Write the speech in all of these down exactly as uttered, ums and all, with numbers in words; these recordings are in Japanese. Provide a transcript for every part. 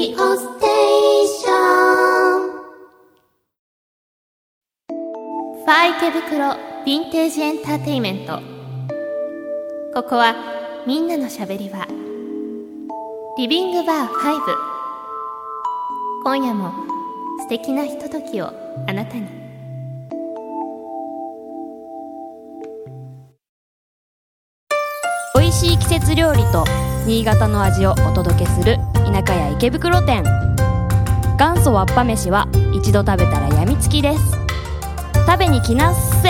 ディオステーション。ファー池袋ヴィンテージエンターテイメント。ここはみんなのしゃべり場、リビングバーファイブ。今夜も素敵なひとときをあなたに。 美味しい季節料理と新潟の味をお届けする田舎屋池袋店。元祖わっぱ飯は一度食べたらやみつきです。食べに来なっせ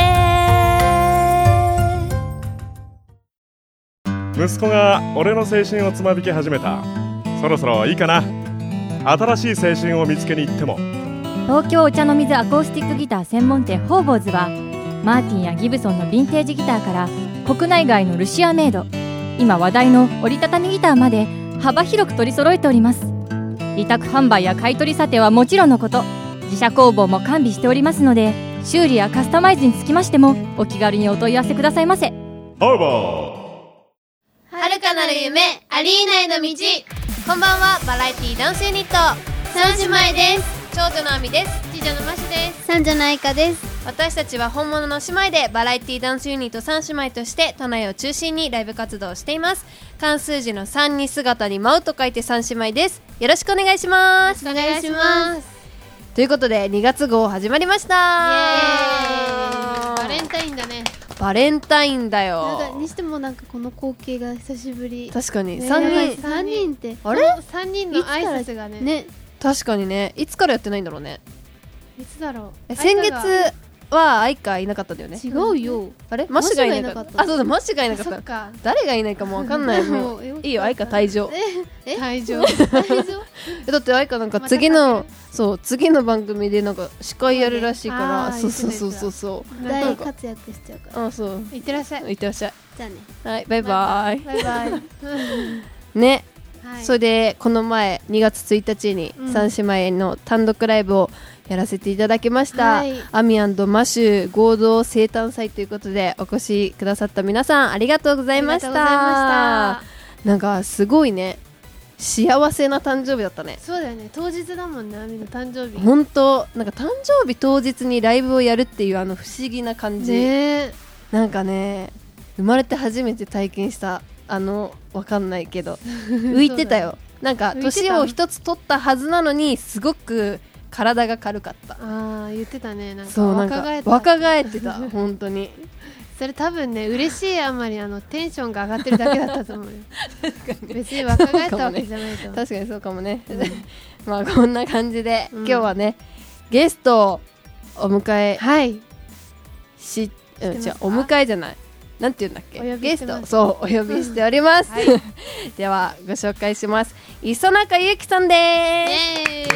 ー。息子が俺の青春をつまびき始めた。そろそろいいかな。新しい青春を見つけに行っても。 東京お茶の水アコースティックギター専門店ホーボーズはマーティンやギブソンのヴィンテージギターから国内外のルシアメイド、今話題の折りたたみギターまで幅広く取り揃えております。委託販売や買取査定はもちろんのこと、自社工房も完備しておりますので、修理やカスタマイズにつきましてもお気軽にお問い合わせくださいませ。 ホーボ遥かなる夢、アリーナへの道。こんばんは、バラエティダンスユニット三姉妹です。長女のあみです。次女のましです。 三女のあいかです。 私たちは本物の姉妹でバラエティダンスユニット三姉妹として都内を中心にライブ活動をしています。漢数字の三に姿に舞うと書いて三姉妹です。よろしくお願いします。 お願いします。 ということでにがつ号始まりました。 イエーイ。バレンタインだね。 バレンタインだよ。 なんかにしてもなんかこの光景が久しぶり。 確かにね、 さんにんさんにんってあれさんにんの挨拶がねね、 確かにね、いつからやってないんだろうね。 いつだろう。 先月は愛花いなかったんだよね。 違うよ。 あれマシがいなかった。あ、そうだ、マシがいなかった。 そっか、 誰がいないかもわかんない。もういいよ、愛花退場。 え退場退場だって愛花なんか次のそう次の番組でなんか司会やるらしいから、そうそうそうそうそう、 大活躍しちゃうから。 あ、そう、 いってらっしゃい。 いってらっしゃい。 じゃあね。 はい、バイバイ。 バイバイ。 ね、 はい、 それでこの前にがつついたちに三姉妹の単独ライブをやらせていただきました、はい、アミ&マシュ合同生誕祭ということでお越しくださった皆さんありがとうございました。なんかすごいね、幸せな誕生日だったね。 そうだよね、当日だもんね、アミの誕生日。 本当なんか誕生日当日にライブをやるっていうあの不思議な感じ、ね、なんかね、生まれて初めて体験したあのわかんないけど浮いてたよ。なんか年を一つ取ったはずなのにすごく体が軽かった。 あー、言ってたね。なんかそうなんか若返った若返ってた本当に。 それ多分ね、嬉しいあんまりあのテンションが上がってるだけだったと思うよ。別に若返ったわけじゃないと思う。 確かにそうかもね、うん、まあこんな感じで、うん、今日はねゲストをお迎え、 はいし、うん、じゃお迎えじゃない、なんて言うんだっけ、ゲスト、そうお呼びしております、うん、はい、ではご紹介します。磯中ゆうきさんです。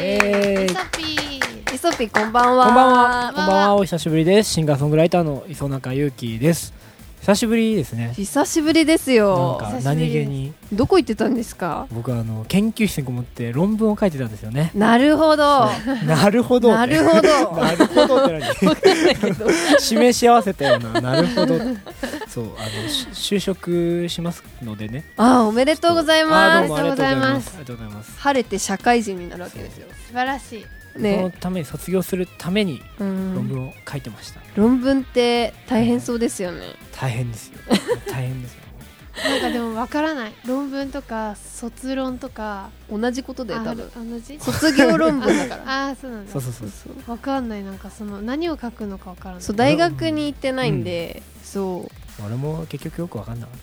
イエーイ。イソピー、 イソピー、こんばんは。 こんばんは。こんばんは。お久しぶりです。シンガーソングライターの磯中ゆうきです。久しぶりですね。 久しぶりですよ。 なんか何気にどこ行ってたんですか？ 僕はあの研究室にこもって論文を書いてたんですよね。 なるほど。 なるほど。 なるほど。 なるほどって何？示し合わせたような。なるほど。そう、あの就職しますのでね。 あ、おめでとうございます。 ありがとうございます。ありがとうございます。 晴れて社会人になるわけですよ。 素晴らしい。 ね、そのために卒業するために論文を書いてました。 論文って大変そうですよね。 大変ですよ。大変ですよ。 なんかでもわからない。論文とか卒論とか同じことだよ多分。 同じ？ 卒業論文だから。 ああ、そうなんだ。 そうそうそうそう。 わかんない、なんかその何を書くのかわからない。 そう、大学に行ってないんで、うん、そう。 俺も結局よくわかんなかった。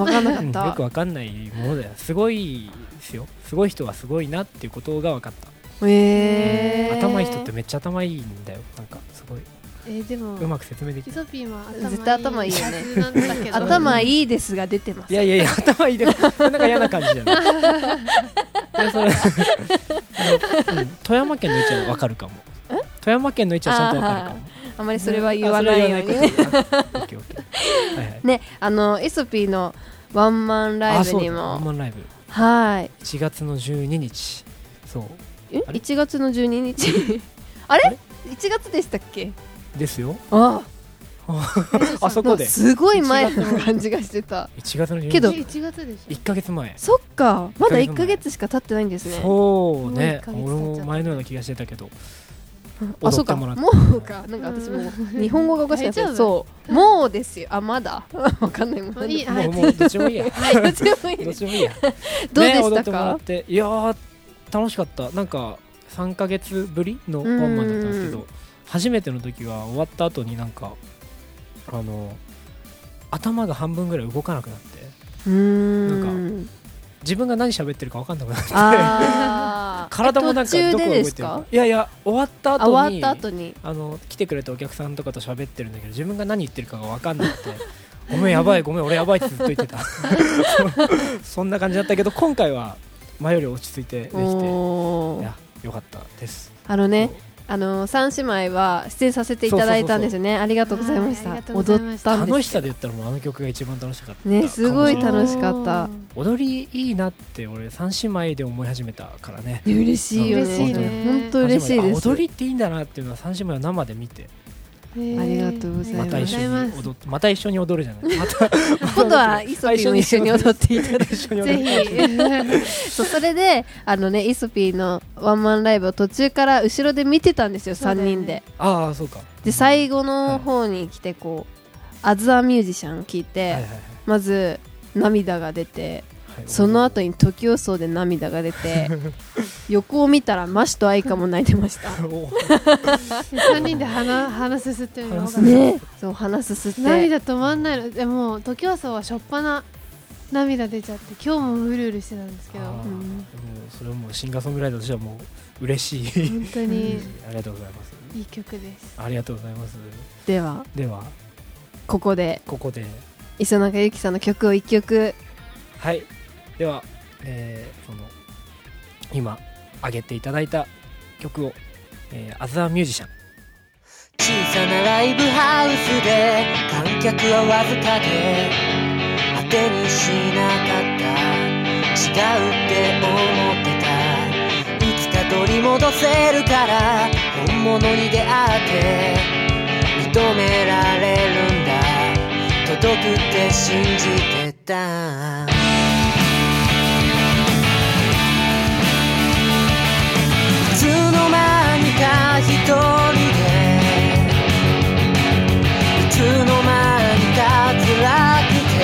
わかんなかった。 よくわかんないものだよ。すごいですよ。すごい人はすごいなっていうことがわかった。 えー、 頭いい人ってめっちゃ頭いいんだよ。なんかすごい、 えー、でもうまく説明できる。イソピーは絶対頭いいよね。 い頭いいですが出てます。 いやいやいや、頭いいでなんか嫌な感じじゃない。それうん、富山県の位置はわかるかも。富山県の位置はちゃんとわかるかも。 あまりそれは言わないようにね。ね、あのイソピーのワンマンライブにも。 ワンマンライブ。 はい。 いちがつのじゅうににち。そう。 えいちがつのじゅうににちあれいちがつでしたっけ？ ですよ。 ああ、 あそこですごい前の感じがしてた。 いちがつのじゅうにけどいちがつでしょ。 いっかげつまえ。 そっか、まだいっかげつしか経ってないんですね。 そうね、 もういっかげつ経っちゃった俺も前のような気がしてたけど、 あ、そうか、 踊ってもらってもうか、なんか私も日本語がおかしいですよ。 大丈夫そうもうですよ。あ、まだわかんないもん。 あいいあもうもうどっちもいいやはい、どっちでもいいです。 どっちもいいやどうでね、踊したってもらっか？ て、いやー楽しかった。なんかさんかげつぶりのワンマンだったんですけど、初めての時は終わった後になんかあの頭が半分ぐらい動かなくなって、 うーん。 なん自分が何喋ってるか分かんなくなってあー体もなんかどこが動いてる途中でですかか？ いやいや終わったあ後に終わった後に。 あの来てくれたお客さんとかと喋ってるんだけど、自分が何言ってるかが分かんなくてごめんやばいごめん俺やばいってずっと言ってたそんな感じだったけど、今回は前より落ち着いてできて、いおーやよかったです。 あのね、あの三姉妹は出演させていただいたんですよね。ありがとうございましたはいありがとうござい踊ましたったんです楽しさで言ったらもうあの曲が一番楽しかったね、すごいかもしれない楽しかった。 踊りいいなって俺三姉妹で思い始めたからね。 嬉しいよね。 嬉しいね本当嬉しいです。 あ踊りっていいんだなっていうのは三姉妹を生で見て、 ありがとうございますまた一緒にありがとうございます踊ってまた一緒に踊るじゃないまた今度はイソピーも一緒に踊っていただいて、 一緒に踊ぜるひそう、それであのね、イソピーのワンマンライブを途中から後ろで見てたんですよ、 そうだよねさんにんで。 ああそうか。 で最後の方に来てこう「アザーミュージシャン」聞いて、 はいはいはいまず涙が出て、 はいその後に時予想で涙が出て横を見たらマシとアイカも泣いてましたおさんにんで鼻鼻すすってるのが分かる。 ね、そう鼻すすって涙止まんないの。でも時はそうはしょっぱな涙出ちゃって、今日もうるうるしてたんですけど、 あー本うんでもそれはもうシンガーソングライターとしてはもう嬉しい当にありがとうございます。 いい曲です。 ありがとうございます。 ではではここでここで磯中由紀さんの曲をいっきょく。 はいでは、えー、その今上げていただいた曲を、えー、アザーミュージシャン。 小さなライブハウスで観客はわずかで当てにしなかった、違うって思ってた、いつか取り戻せるから本物に出会って認められるんだ、届くって信じてた。いつの間にか一人で、いつの間にか辛くて、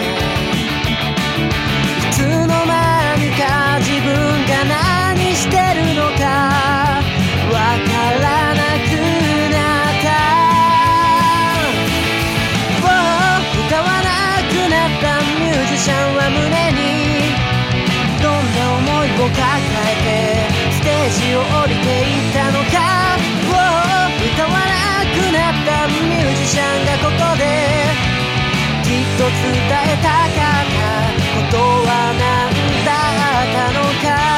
いつの間にか自分が何してるのかわからなくなった。歌わなくなったミュージシャンは胸にどんな思いを抱えてステージを降りていったのか。歌わなくなったミュージシャンがここできっと伝えたかったことは何だったの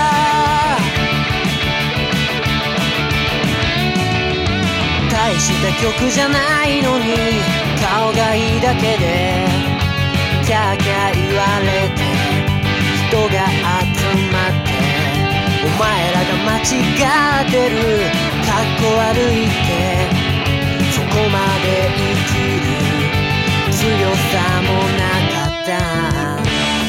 か。大した曲じゃないのに顔がいいだけでキャーキャー言われて人が集まって、お前らが間違ってる、かっこ悪いって、そこまで生きる強さもなかった。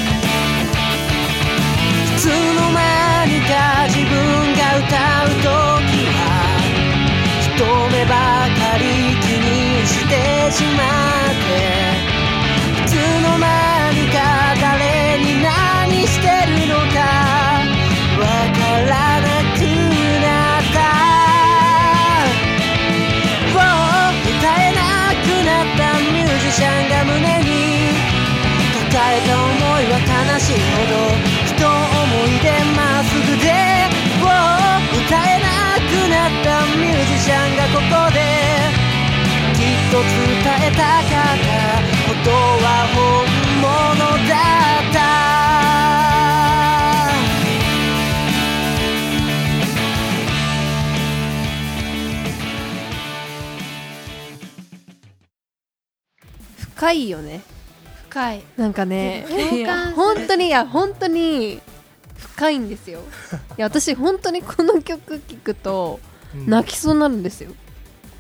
いつの間にか自分が歌うときは一目ばかり気にしてしまって、いつの間にか誰に何してるのかわからなくなった。歌えなくなったミュージシャンが胸に抱えた思いは悲しいほど人思いでまっすぐで、歌えなくなったミュージシャンがここできっと伝えたかったことは本物だった。 深いよね。 深い。 なんかね、 共感するいや本当にいや本当に深いんですよ。いや私本当にこの曲聴くとうん泣きそうになるんですよ。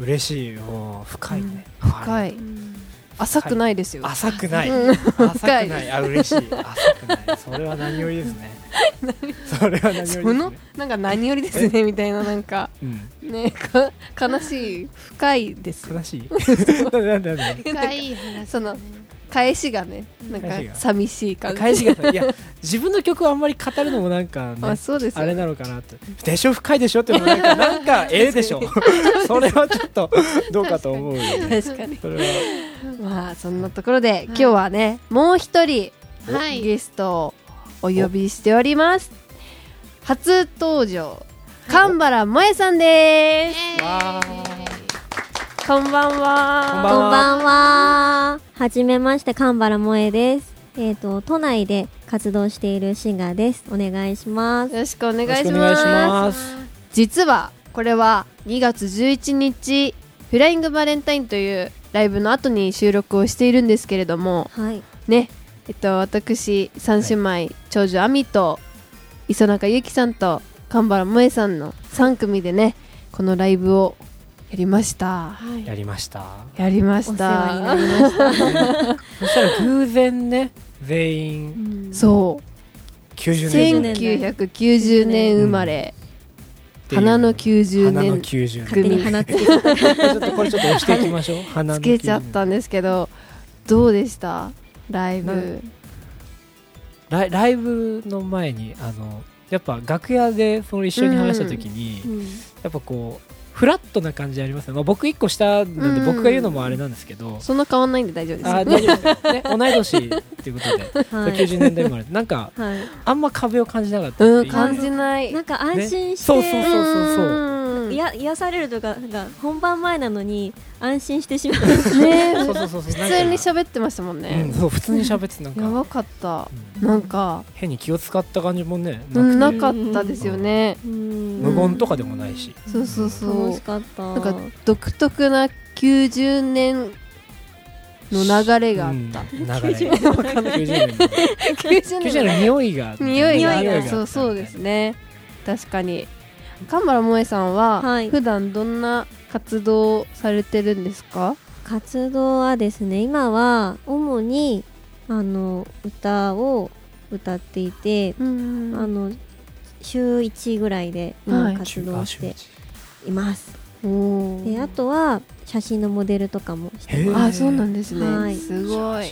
嬉しい。お深いね、 うん、深い、 うん、 浅くないですよ。 浅くない、 うん、 浅くない。あ、嬉しい。浅くない。それは何よりですね。それは何よりですね。 そのなんか何よりですねみたいな、なんか、うん、ねか悲しい、深いです。 悲しい。なんだなんだ。 深い話。 その返しがね、なんか寂しい感じ。 返しがいや、自分の曲をあんまり語るのもなんかね、 あ、そうですよ、 あれなのかなって。でしょ、深いでしょってもなんかなんかええでしょ。それはちょっとどうかと思うよね。 確かに。 それはまあそんなところで、今日はね、もう一人、 はい、 ゲストをお呼びしております。初登場、神原萌さんです。 わこんばんは。 こんばんは。こんばんは。はじめまして、神原萌です。えっと、都内で活動しているシンガーです。お願いします。 よろしくお願いします。 お願いします。 実は、これはにがつじゅういちにち、フライングバレンタインというライブの後に収録をしているんですけれども、 はい。 ね、えっと、私、三姉妹、はい、長女、亜美と、磯中ゆきさんと、神原萌さんのさん組でね、このライブをやりました、 はい、やりましたやりました。 お世話になりました。 そしたら偶然ね、全員、 うん、そうきゅうじゅうねんせんきゅうひゃくきゅうじゅうねん生まれ、うん、花のきゅうじゅうねん花のきゅうじゅうねん勝手に花つけちゃったちょっとこれちょっと押していきましょう。花のつけちゃったんですけど、どうでしたライブ？ ライ、ライブの前にあのやっぱ楽屋でその一緒に話した時に、うんうん、やっぱこうフラットな感じありますね。まあ、僕いっこ下なんで僕が言うのもあれなんですけど、 そんな変わんないんで大丈夫です。 あ、大丈夫です、ね、同い年っていうことで、はい、きゅうじゅうねんだい生まれなんか、はい、あんま壁を感じなかったっていう、 うん、感じない。 なんか安心して、ね、 そうそうそうそうそういや癒されるとか、なんか本番前なのに安心してしまうね。 そうそうそうそう、普通に喋ってましたもんね。 うん、そう普通に喋ってなんかやばかった、うん、なんか変に気を使った感じもねなくて、なかったですよね、 うん、無言とかでもないし、 うん、そうそうそう、 楽しかった。 なんか独特なきゅうじゅうねんの流れがあった、うん、流れきゅうじゅうねんのきゅうじゅうねんの匂いが匂いが匂いがそうそうですね。確かに神原萌さんは、はい、普段どんな活動をされてるんですか？ 活動はですね、今は主にあの歌を歌っていて、あの週いちぐらいで今活動しています、はい、であとは写真のモデルとかもしてます。 あ、そうなんですね、はい、すごい。 写真のモデル、はい、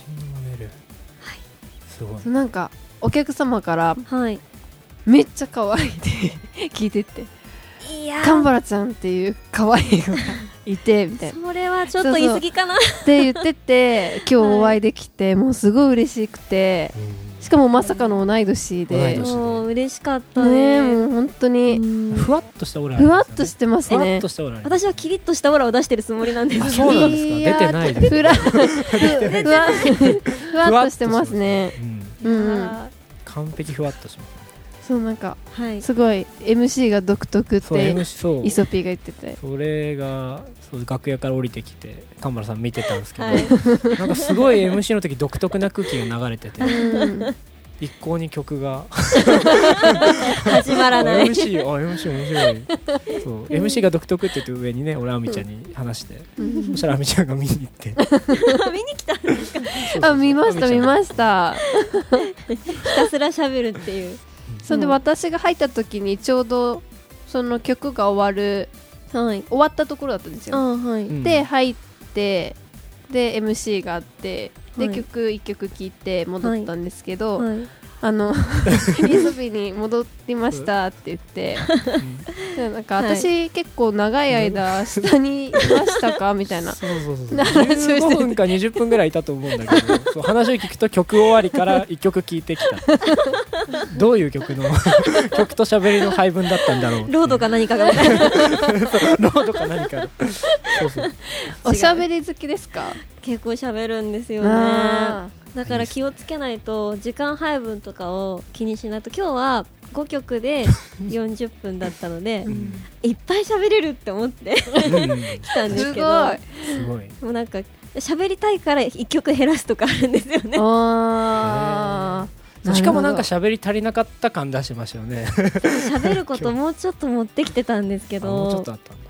すごい。 なんかお客様から、 はい、 めっちゃ可愛いって聞いてて、いや神原ちゃんっていう可愛い子がいてみたいな。 それはちょっと言い過ぎかなって言ってて、今日お会いできて、はい、もうすごい嬉しくて、しかもまさかの同い年で、 もう嬉しかったね。 ね、もう本当にふわっとしたオーラ、 ふわっとしてますね。 私はキリッとしたオーラを出してるつもりなんですけど。 そうなんですか。出てないです。 ふわふわっとしてますね。 うんうん、完璧ふわっとします。 そうなんか、はい、すごい エムシー が独特ってイソピーが言ってて、 それがそう楽屋から降りてきて神原さん見てたんですけど、はい、なんかすごい エムシー の時独特な空気が流れてて、うん、一向に曲が始まらない。 エムシー あ エムシー 面白い。そう エムシー が独特って言って上にね、俺あみちゃんに話して、うん、そしたらあみちゃんが見に行って見に来たんですか？ そうそう、あ、見ました見ましたひたすら喋るっていう。 それで私が入った時にちょうどその曲が終わる、はい、終わったところだったんですよ、はい、で入ってで エムシー があって、で、はい、曲いっきょく聴いて戻ったんですけど、はいはい、あのイソピに戻りましたって言って、うん、なんか私、はい、結構長い間下にいましたかみたいなそうそうそうそうじゅうごふんかにじゅっぷんぐらいいたと思うんだけどそう話を聞くと曲終わりからいっきょく聴いてきたどういう曲の曲と喋りの配分だったんだろう。 ロードか何かがロードか何かそうそうおしゃべり好きですか？結構喋るんですよね。だから気をつけないと、時間配分とかを気にしないと。今日はごきょくでよんじゅっぷんだったので、うん、いっぱい喋れるって思って来たんですけど、 すごい。 もうなんか喋りたいからいっきょく減らすとかあるんですよね。 あー、しかもなんか喋り足りなかった感出してましたよね。 喋ることもうちょっと持ってきてたんですけど、 もうちょっとあったんだ。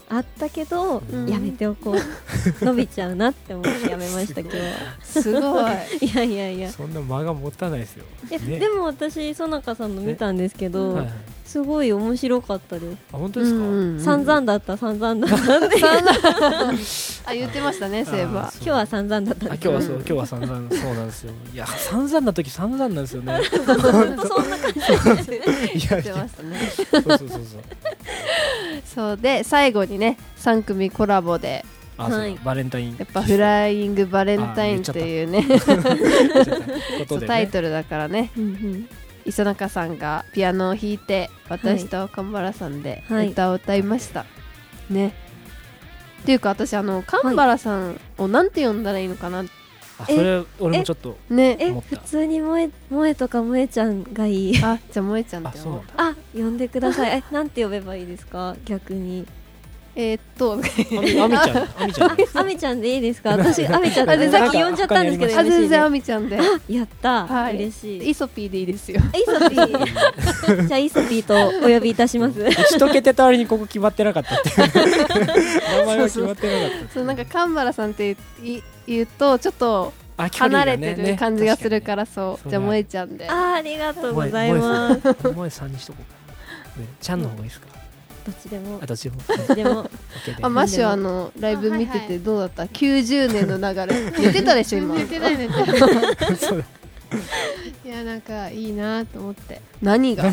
あったけど、 うんやめておこう伸びちゃうなって思ってやめました今日はすごいいやいやいやそんな間が持たないですよ、 え、 ね、 でも私そなかさんの見たんですけど、 はいはい、 すごい面白かったです。 あ、本当ですか、 うんうんうん、 散々だった散々だったってあ、言ってましたね、そういえば。 今日は散々だったんあ、 です今日はそう今日は散々そうなんですよ。いや散々な時散々なんですよね。 そんな感じですねいやいや言ってましたね。 そうそうそうそう。 そうで最後にねさん組コラボであ、そうだ、 はいバレンタインやっぱフライングバレンタインっていうねことでねタイトルだからね、 うんうん磯中さんがピアノを弾いて私と神原さんではい歌を歌いました、ねっていうか私あの神原さんをなんて呼んだらいいのかな、 あ、それ俺もちょっとねえ思った普通に萌え萌えとか萌えちゃんがいいあじゃあ萌えちゃんっあ、 て呼ぼうそうなんだ。 あ呼んでくださいえなんて呼べばいいですか逆にえー、っとあみあみちゃんあみちゃんあみちゃんでいいですか私あみちゃんあでさっき呼んじゃったんですけどあ全エムシー で然あみちゃんでやった、 はい嬉しいイソピーでいいですよイソピーじゃあイソピーとお呼びいたします打ち解けてた割にここ決まってなかったっていう名前は決まってなかったそうなんか神原さんって言言うとちょっとあ、距離離れがねてる感じがするからねそう、 そうじゃあ萌えちゃんであーありがとうございますど萌えさんにしとこうか、ね、ちゃんの方がいいですか、 っちでもあ、どっちもどっちでも OK であマッシュあのライブ見ててどうだった、きゅうじゅうねんの流れ寝てたでしょ今寝てない寝てないそうだいやなんかいいなと思って何がで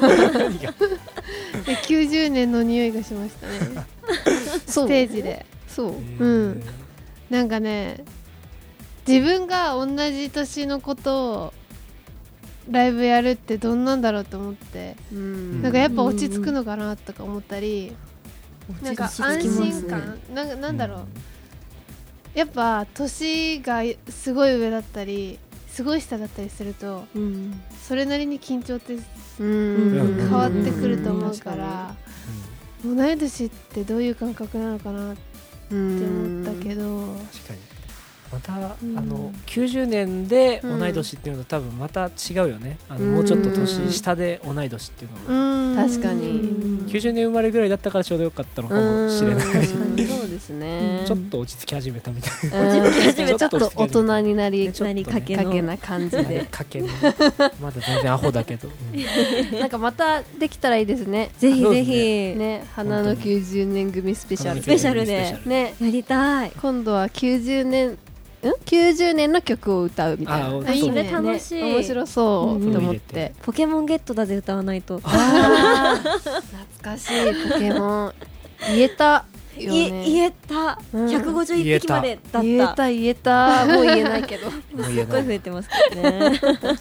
きゅうじゅうねんの匂いがしましたねそうステージでそううんなんかね自分が同じ年のことをライブやるってどんなんだろうと思って、 うん、 なんかやっぱ落ち着くのかなとか思ったり、なんか安落ち着きますね心感なんかなんだろう、やっぱ年がすごい上だったりすごい下だったりするとうんそれなりに緊張ってうん変わってくると思うから同い年ってどういう感覚なのかなって思ったけど確かにまた、 うんあのきゅうじゅうねんでうん同い年っていうのと多分また違うよね、あのもうちょっと年下で同い年っていうのが、 うん確かにきゅうじゅうねん生まれぐらいだったからちょうどよかったのかもしれない、 うんそうですねちょっと落ち着き始めたみたいな、 うん落ち着き始めちょっと大人になりちょっとねなりかけのかけな感じでかけのまだ全然アホだけど、うんなんかまたできたらいいですねぜひぜそうですひ、 ね花のきゅうじゅうねん組スペシャルスペシャルでねやりたい今度はきゅうじゅうねんんきゅうじゅうねんの曲を歌うみたいなああいいねね楽しい、 面白そううんと思ってポケモンゲットだぜ歌わないとあー懐かしいポケモン言えたよいね言えた、 うんひゃくごじゅういっぴきまでだった言えた言えたもう言えないけどもう言えないすっごい増えてますからね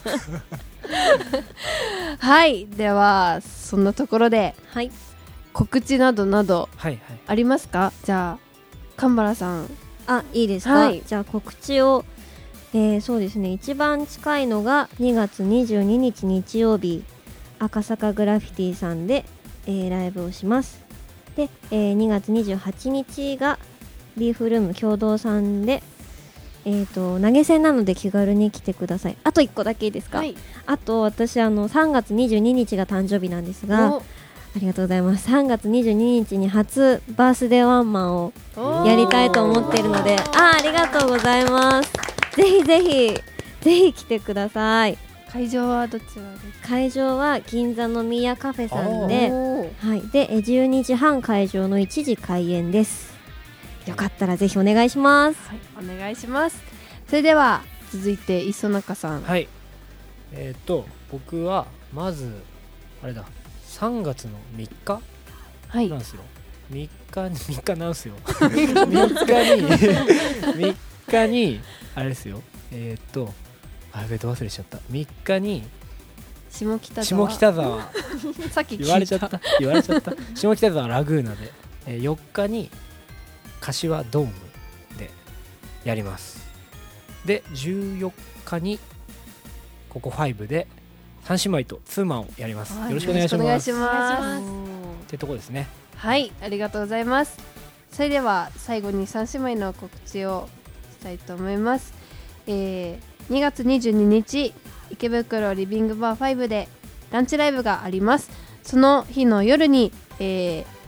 はいではそんなところではい告知などなどはいはいありますか？じゃあ神原さんあいいですか、 はいじゃあ告知を、えー、そうですね一番近いのがにがつにじゅうににち日曜日赤坂グラフィティさんで、えーライブをしますで、えーにがつにじゅうはちにちがビーフルーム共同さんでえー、と投げ銭なので気軽に来てください。あといっこだけいいですか？ はいあと私あのさんがつにじゅうににちが誕生日なんですが、ありがとうございます。さんがつにじゅうににちに初バースデーワンマンをやりたいと思っているので、あありがとうございます。ぜひぜひぜひ来てください。 会場はどちらですか？ 会場は銀座の宮カフェさんで、 おーはい、でえじゅうにじはん会場のいちじ開演です。よかったらぜひお願いします。 はい、お願いします。それでは続いて磯中さん。 はいえっ、と僕はまずあれださんがつのみっかはいなんですよ、みっかにみっかなんですよみっかにみっかにあれですよえっ、とあやべえど忘れしちゃったみっかに下北沢。 下北沢さっき聞いた言われちゃった言われちゃった下北沢ラグーナで、えー、よっかに柏ドームでやりますでじゅうよっかにここごで三姉妹とツーマンをやります。 はいよろしくお願いしよろますしくお願いしますってとこですね。 はい、ありがとうございます。それでは最後に三姉妹の告知をしたいと思います。えー、にがつにじゅうににち池袋リビングバーごでランチライブがあります。その日の夜に、えー、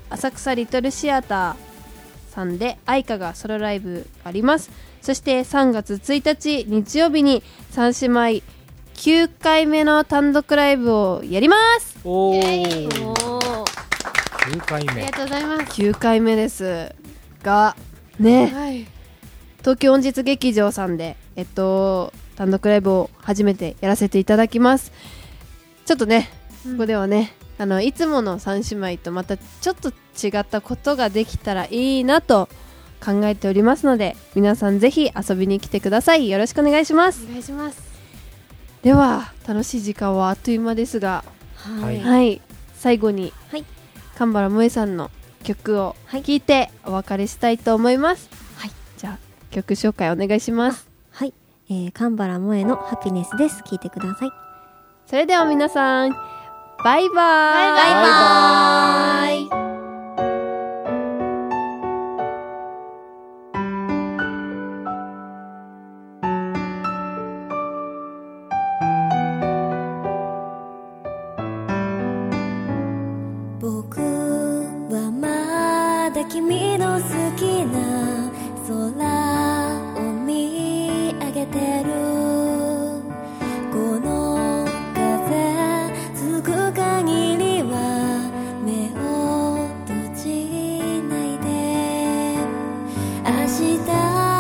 浅草リトルシアターさんで愛花がソロライブあります。そしてさんがつついたち日曜日に三姉妹きゅうかいめの単独ライブをやります。 おーきゅうかいめ、 ありがとうございます。 きゅうかいめですがね、はい、東京音実劇場さんでえっと単独ライブを初めてやらせていただきます。ちょっとね、うん、ここではねあのいつもの三姉妹とまたちょっと違ったことができたらいいなと考えておりますので、皆さんぜひ遊びに来てください。よろしくお願いします。 お願いします。 では楽しい時間はあっという間ですが、はい、はい、最後に、はい、神原萌さんの曲を聴いてお別れしたいと思います。はい、じゃあ曲紹介お願いします。 はい、えー、神原萌のハピネスです。聴いてください。 それでは皆さんバイバーイ。 バイバイバイ。 僕はまだ君の好きな空を見上げてる。この風吹く限りは目を閉じないで。明日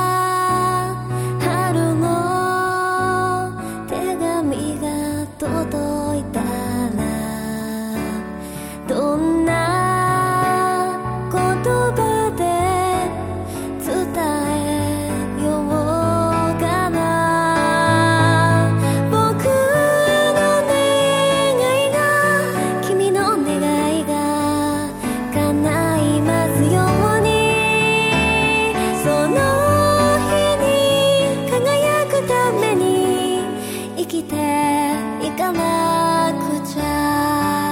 春の手紙が届いたらどんな言葉で伝えようかな。僕の願いが君の願いが叶いますように。その日に輝くために生きていかなくちゃ。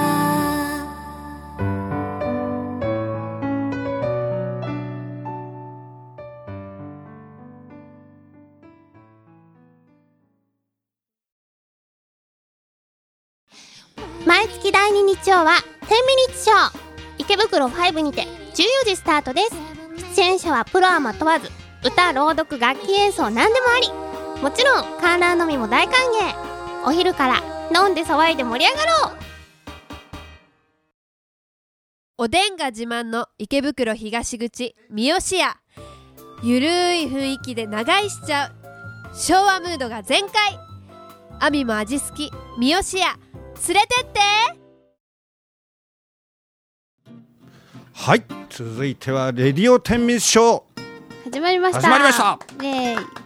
毎月だいに日曜はじゅうミニッツショー池袋ごにてじゅうよじスタートです。出演者はプロアマ問わず、歌、朗読、楽器演奏何でもあり。もちろん観覧のみも大歓迎。お昼から飲んで騒いで盛り上がろう。 おでんが自慢の池袋東口三好屋。ゆるい雰囲気で長居しちゃう昭和ムードが全開。アミも味好き三好屋連れてって。 はい、続いてはレディオ天ミスショー始まりました。 始まりました。 イエーイ。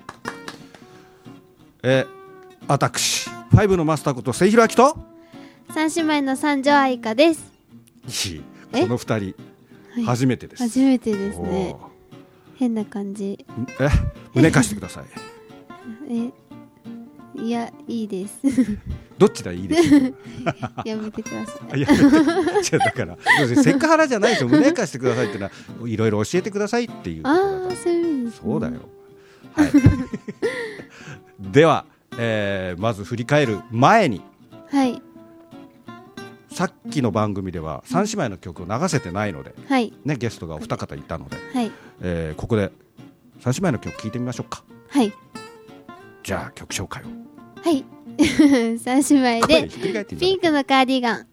えー、私ファイブのマスターこと末広明と三姉妹の三女愛花です。 いい、この二人、はい、初めてです。 初めてですね。変な感じ。 え、胸貸してください。 え、いや、いいです。 どっちだいいです。 やめてください。 いや、じゃだからセクハラじゃないですよ。胸貸してくださいってのはいろいろ教えてくださいっていう。 ああ、そういう意味ですね。 そうだよ。はい。では、えー、まず振り返る前に、 はい。 さっきの番組では三姉妹の曲を流せてないので、 はい、 ね、ゲストがお二方いたので、 はい、 えー、ここで三姉妹の曲聴いてみましょうか。 はい。 じゃあ曲紹介を。 はい。三姉妹でピンクのカーディガン。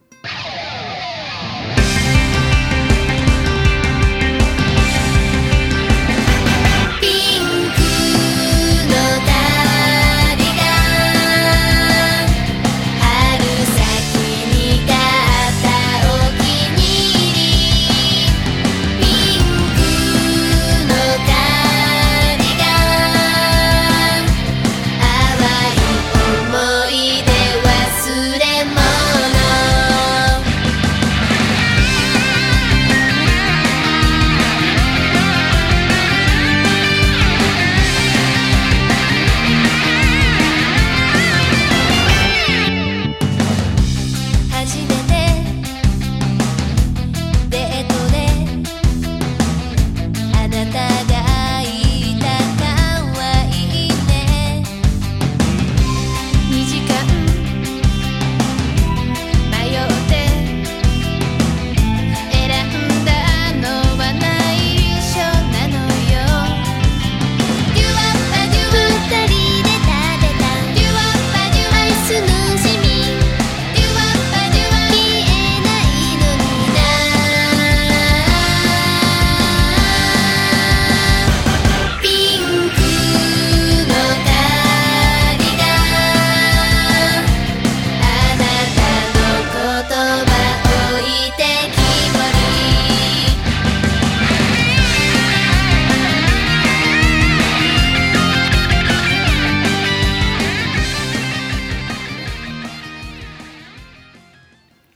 思い出忘れ物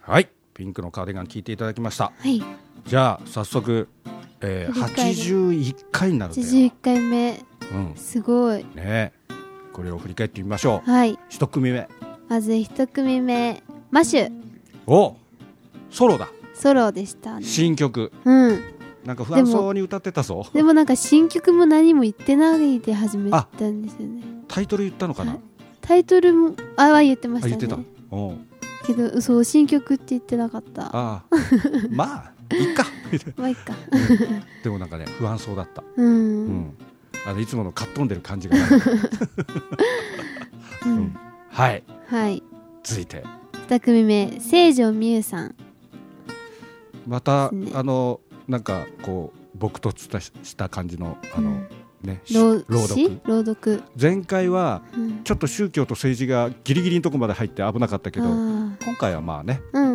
はい、ピンクのカーディガン聞いていただきました。 はい、 じゃあ早速、えー、はちじゅういっかいになるんだよ。 はちじゅういっかいめ、 うん、 すごいね。これを振り返ってみましょう。 はい、 一組目、 まず一組目、マシュ。 お、ソロだ。 ソロでしたね。 新曲。 うん。 なんか不安そうに歌ってたぞ。 でも、でもなんか新曲も何も言ってないで始めたんですよね。 タイトル言ったのかな。 タイトルもあは言ってましたね。 あ、言ってた。おう。 けどそう新曲って言ってなかった。 ああまあいっかまあいっか、 うん、でもなんかね不安そうだった。うん、うん、あのいつものかっ飛んでる感じがある、うんうん、はいはい続いてに組目、清條美優さん。 また、ね、あのなんかこう朴突した感じのあの、うんね、 朗読朗読前回はちょっと宗教と政治がギリギリのところまで入って危なかったけど、今回はまあね、うんうん、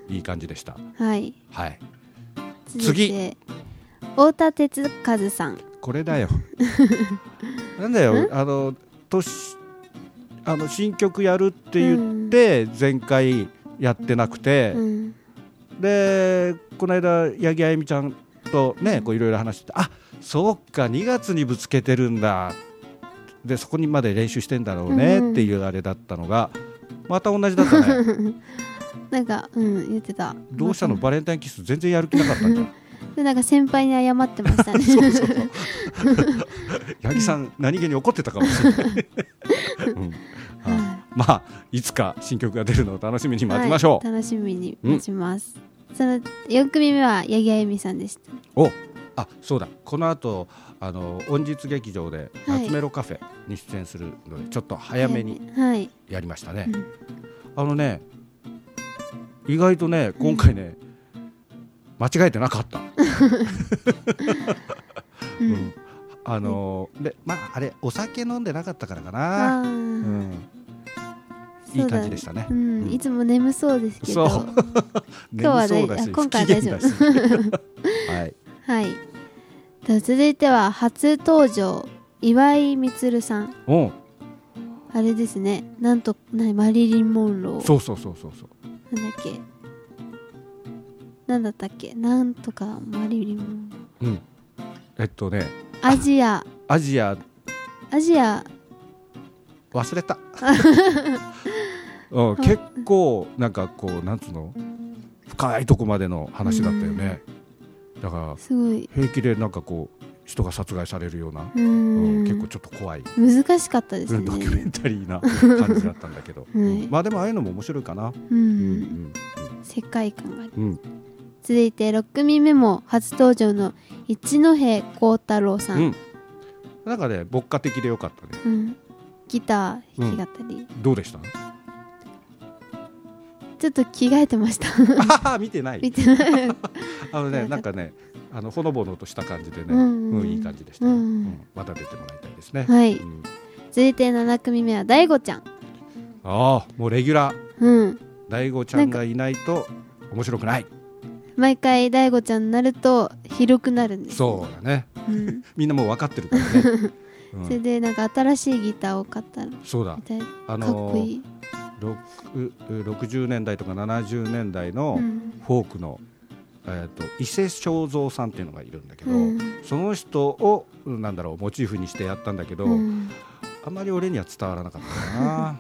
いい感じでした。 はい、 はい、 次太田哲和さん。 これだよなんだよあの年あの新曲やるって言って前回やってなくて、うん、でこの間八木あゆみちゃんとねこういろいろ話して、あそうかにがつにぶつけてるんだでそこにまで練習してんだろうねっていうあれだったのがまた同じだったねなんか、うん、言ってた。 どうしたのバレンタインキス全然やる気なかったんじゃんでなんか先輩に謝ってましたねそうそうそう八木さん何気に怒ってたかもしれない、うんはい、まあいつか新曲が出るのを楽しみに待ちましょう、 はい、楽しみに待ちます、うん、そのよん組目は八木あゆみさんでした。 おあそうだこの後あの音実劇場で夏メロカフェに出演するので、はい、ちょっと早めにやりましたね、はいはい、あのね意外とね今回ね、うん、間違えてなかった、うんうん、あのでまああれお酒飲んでなかったからかな、うん、いい感じでしたね、 うんうん、いつも眠そうですけどそう今日はね今回は大丈夫はいはい、続いては初登場岩井充さん。 おあれですねなんとなマリリン・モンロー。 そうそうそうそうそうなんだっけなんだったっけなんとかマリリン・モンロー、うん、 えっとねアジアアジアアジア忘れた、うん、結構なんかこうなんつうの深いとこまでの話だったよね、うん、だからすごい平気でなんかこう人が殺害されるような、うん、結構ちょっと怖い難しかったですねドキュメンタリーな感じだったんだけど、はい、まあでもああいうのも面白いかな、うんうんうん、 世界観がある、うん、続いてろく組目も初登場の一戸幸太郎さん、うん、 なんかね牧歌的でよかったね、うん、 ギター弾き語り、 うん、どうでした？ ちょっと着替えてましたあ見てない見てないあのねなんかねあのほのぼのとした感じでね、うんうん、いい感じでした、うんうん、また出てもらいたいですね、 はい、うん、続いてなな組目は大悟ちゃん。 ああもうレギュラー、うん、大悟ちゃんがいないと面白くない。 毎回大悟ちゃんになると広くなるんです、ね、 そうだね、うん、みんなもう分かってるからね、 うん、それでなんか新しいギターを買ったらそうだあのー、かっこいいろくじゅうねんだいとかななじゅうねんだいのフォークの、うんえー、と伊勢正三さんっていうのがいるんだけど、うん、その人をなんだろうモチーフにしてやったんだけど、うん、あまり俺には伝わらなかったかな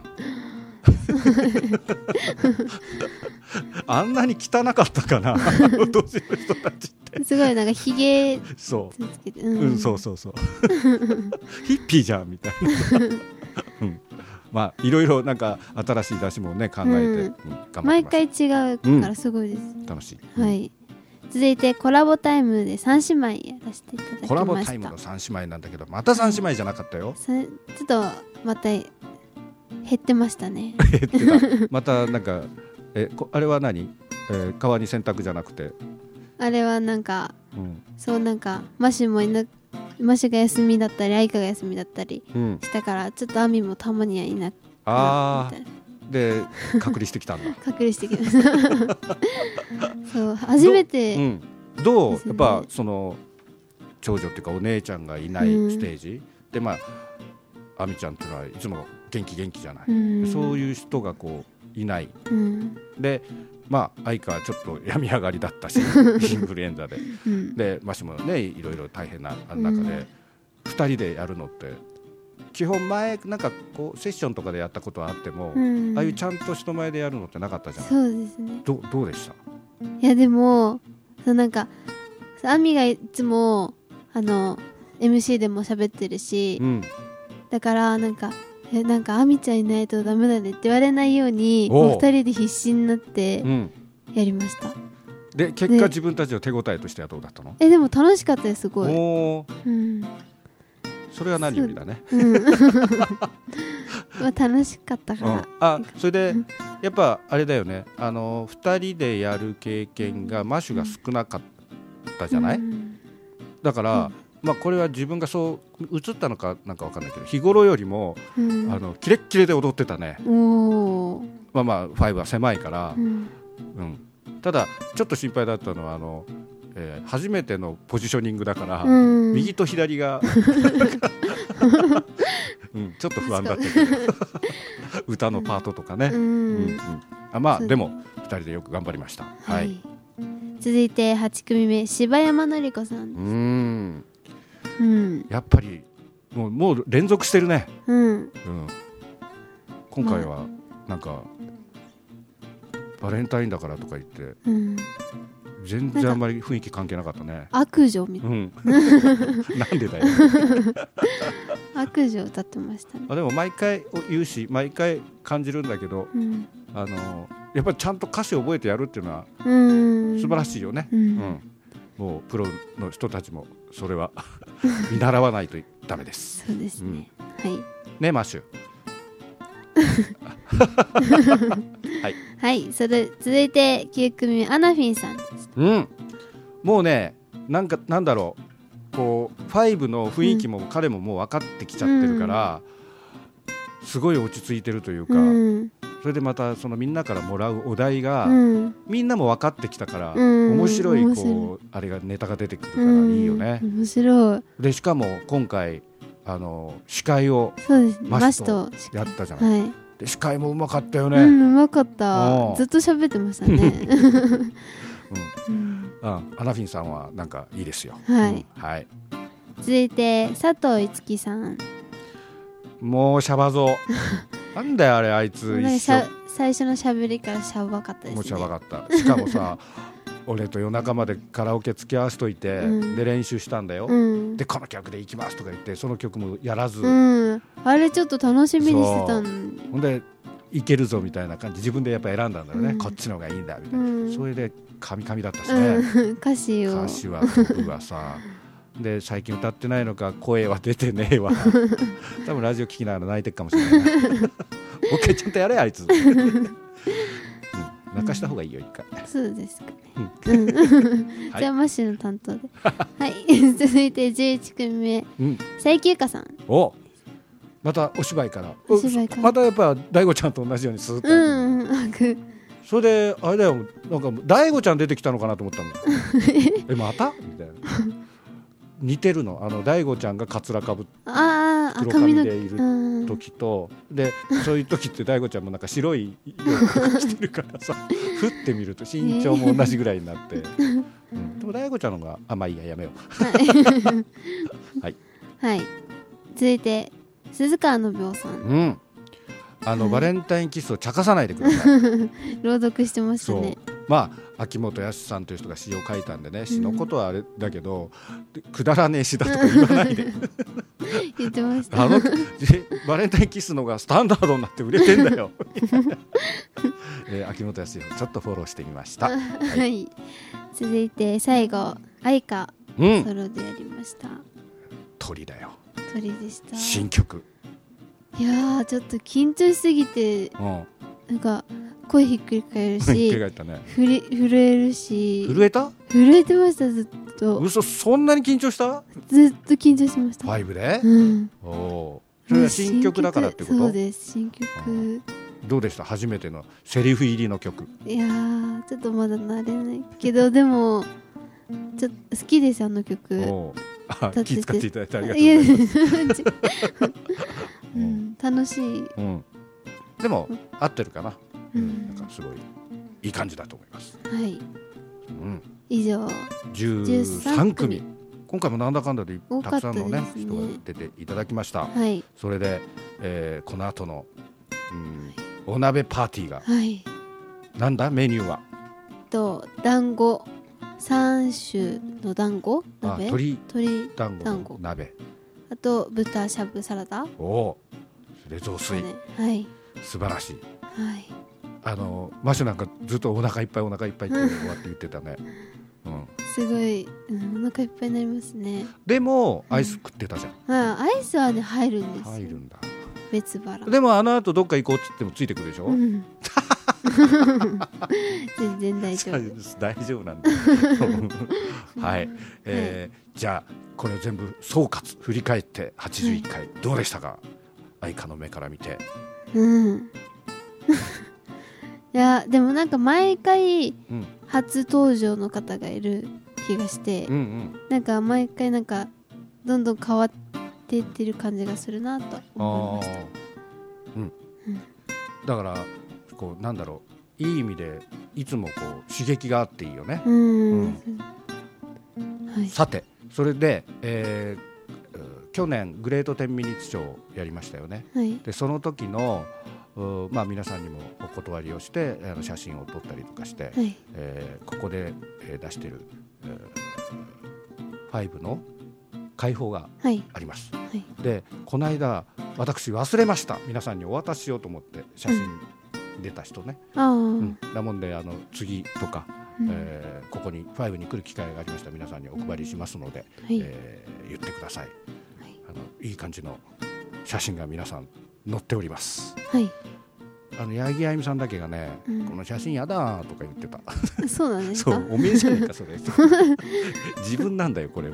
あんなに汚かったかな年の人たちってすごいなんかひげそう、うんうん、そうそうそうヒッピーじゃんみたいな、うんまあいろいろなんか新しい出しもね考えて、うんうん、頑張ってます。 毎回違うからすごいです、 うん、楽しい、 はい、続いてコラボタイムで三姉妹やらせていただきました。 コラボタイムの三姉妹なんだけどまた三姉妹じゃなかったよ、 ちょっとまた減ってましたね減ってたまたなんかえあれは何、えー、川に洗濯じゃなくてあれはなんか、うん、そうなんかマシもいなマシが休みだったりアイカが休みだったりしたから、うん、ちょっとアミもたまにはいなくあで隔離してきたんだ隔離してきましたそう初めてど,、うん、どうやっぱその長女っていうかお姉ちゃんがいないステージ、うん、でまあアミちゃんっていうのはいつも元気元気じゃない、うん、そういう人がこういない、うん、 でまあ相川はちょっと病み上がりだったしインフルエンザで、うん、でマシもねいろいろ大変な中で、うん、ふたりでやるのって基本前なんかこうセッションとかでやったことはあっても、うん、ああいうちゃんと人前でやるのってなかったじゃない。 そうですね。 ど, どうでした？ いやでもそうなんかアミがいつもあの エムシー でも喋ってるし、うん、だからなんかえなんかアミちゃんいないとダメだねって言われないようにお二人で必死になってやりました、うん、 で結果自分たちの手応えとしてはどうだったの？ えでも楽しかったですすごい。お、うん、 それは何よりだね、 うんまあ、楽しかったから、うん、 あそれでやっぱあれだよねあのふたりでやる経験がマシュが少なかったじゃない、うん、だから、うんまあ、これは自分がそう映ったのかなんか分かんないけど日頃よりも、うん、あのキレッキレで踊ってたね。おまあまあファイブは狭いから、うんうん、ただちょっと心配だったのはあの、えー、初めてのポジショニングだから、うん、右と左が、うん、ちょっと不安だったけど歌のパートとかね、うんうんうん、あまあでもふたりでよく頑張りました、はいはい、 続いてはち組目柴山典子さんです。うんうん、やっぱりもう、もう連続してるね、うんうん、今回はなんか、まあ、バレンタインだからとか言って、うん、全然あんまり雰囲気関係なかったね。 悪女みたいな、うん、 なんでだよ悪女歌ってましたね。 あでも毎回言うし毎回感じるんだけど、うん、あのやっぱりちゃんと歌詞を覚えてやるっていうのは素晴らしいよね、うんうん、もうプロの人たちもそれは見習わないとダメです。 そうですね、うん、はいねマッシュはい、はい、それ続いてきゅう組目アナフィンさんです。 うん、もうねなんかなんだろうこうファイブの雰囲気も彼ももう分かってきちゃってるから、うん、すごい落ち着いてるというか、うん、それでまたそのみんなからもらうお題が、うん、みんなも分かってきたから、うん、面白いこうあれがネタが出てくるからいいよね、 うん、面白い。 でしかも今回あの司会をマシとやったじゃない、はい、で司会もうまかったよね。 うん、うまかった。ずっと喋ってましたね、 うんうんうん、アナフィンさんはなんかいいですよ、 はいうんはい、 続いて佐藤いつきさん。 もうシャバ像なんだよあれあいつ一緒最初のしゃべりからシャバかったですね。 もうシャバかった。しかもさ俺と夜中までカラオケ付き合わせといて、うん、で練習したんだよ、うん、でこの曲で行きますとか言ってその曲もやらず、 うん、あれちょっと楽しみにしてたのにほんでいけるぞみたいな感じ自分でやっぱ選んだんだよね、うん、こっちの方がいいんだみたいな、うん、それでカミカミだったしね、 うん、歌詞を歌詞は曲はさで最近歌ってないのか声は出てねえわ多分ラジオ聞きながら泣いてるかもしれないなもう一回ちゃんとやれあいつ、うん泣かした方がいいよ一回。 そうですかね、うんはい、じゃあマッシュの担当ではい続いてじゅういち組目、うん、佐伯ゆかさん。 おまたお芝居からお芝居からまたやっぱ大悟ちゃんと同じようにスーッと、うんうん、それであれだよなんか大悟ちゃん出てきたのかなと思ったのえまたみたいな似てるのあの大悟ちゃんがカツラかぶって黒髪でいる時とでそういう時って大悟ちゃんもなんか白い洋服着てるからさふって見ると身長も同じぐらいになって、うん、でも大悟ちゃんの方があまあいいややめようはい、 はい、続いて鈴川信夫さん、 うんあの、はい、バレンタインキスを茶化さないでください朗読してましたね。 まあ秋元康さんという人が詩を書いたんでね詩のことはあれだけど、うん、くだらねえ詩だとか言わないで言ってましたあのバレンタインキスのがスタンダードになって売れてんだよ、えー、秋元康をちょっとフォローしてみました、はいはい、続いて最後愛花、うん、ソロでやりました。 鳥だよ鳥でした。 新曲いやーちょっと緊張しすぎて、うん、なんか声ひっくり返るしひっくり返ったね、ふり震えるし震えた震えてましたずっと。 嘘そんなに緊張した？ ずっと緊張しました。 ファイブで、 うん、 おそれは新曲だからってこと？ そうです新曲。 どうでした初めてのセリフ入りの曲？ いやーちょっとまだ慣れないけどでもちょっと好きですあの曲。 おあ気遣っていただいてありがとうございます、 うん、楽しい、 うん、でも合ってるかな、うん、なんかすごいいい感じだと思います。 はい、 うん、 以上じゅうさんくみ、今回もなんだかんだでたくさんの、ね、 ね、 人が出ていただきました。 はい、 それで、えー、この後の、うん、お鍋パーティーが、 はい、なんだメニューはと団子さん種の団子鍋、 あ鶏鶏団子の鍋、 あと豚しゃぶサラダ、 おおそれ雑炊、 ね、はい、 素晴らしい、 はい、 あのマシュなんかずっとお腹いっぱいお腹いっぱいって終わって言ってたね、うん、 すごい、うん、お腹いっぱいになりますね。 でもアイス食ってたじゃん、 うん、あアイスはね入るんですよ。 入るんだ、 別腹。でもあの後どっか行こうって言ってもついてくるでしょ、うん、 全然大丈夫です。 大丈夫なんだはい、えーはい、じゃあこれを全部総括振り返ってはちじゅういっかい、はい、どうでしたか、愛花の目から見て。 うんいやでもなんか毎回初登場の方がいる気がして、うんうん、なんか毎回なんかどんどん変わっていってる感じがするなと思いました。 うんうん、だからこうなんだろう、いい意味でいつもこう刺激があっていいよね。うん、はい、さてそれで、えー、去年グレートテンミニッツショーをやりましたよね。はい、でその時のまあ、皆さんにもお断りをしてあの写真を撮ったりとかして、はい、えー、ここで、えー、出している、えー、ファイブの開放があります。はいはい、でこの間私忘れました、皆さんにお渡ししようと思って写真出た人ね、うんうん、だもんであの次とか、うん、えー、ここにファイブに来る機会がありましたら皆さんにお配りしますので、はい、えー、言ってください。はい、あのいい感じの写真が皆さん載っております。はい、あの八木あゆみさんだけがね、うん、この写真やだとか言ってた。 そうなんですか。 そう、おめえじゃねえかそれ。自分なんだよこれは。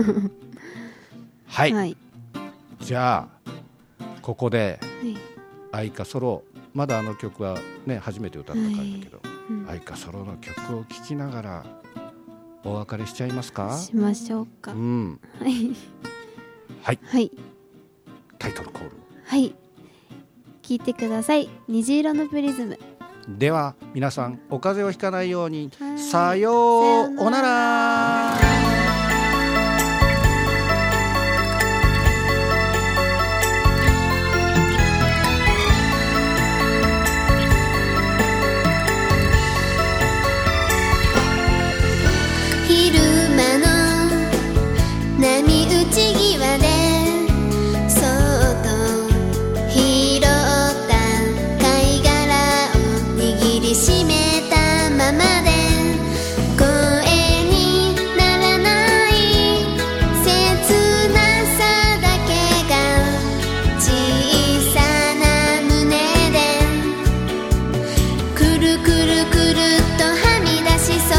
はい、はい、じゃあここで、はい、愛花ソロ、まだあの曲はね初めて歌った回だけど、はい、うん、愛花ソロの曲を聴きながらお別れしちゃいますか。 しましょうか。うん、はい、 はい、はい、タイトルコール。 はい、聞いてください。虹色のプリズム。 では皆さんお風邪をひかないように、さようなら。 昼間の波打ち際で閉めたままで声にならない切なさだけが小さな胸でくるくるくるっとはみ出しそう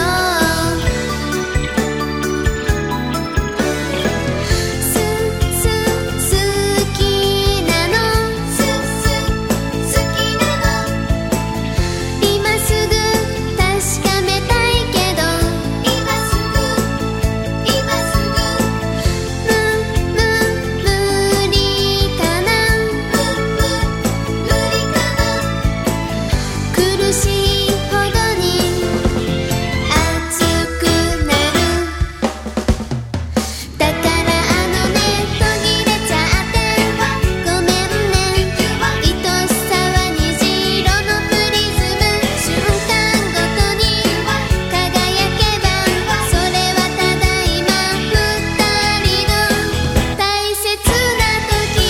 すす好きなのすす好きなの今すぐ確かめたいけど今すぐ今すぐむ、む、無理かなむ、む、無理かな苦しいほどに熱くなるだからあのね途切れちゃってごめんね愛しさは虹色のプリズム瞬間ごとに輝けばそれはただいま二人の大切な時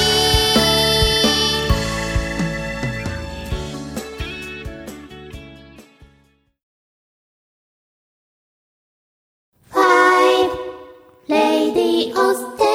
ファイブレディオステ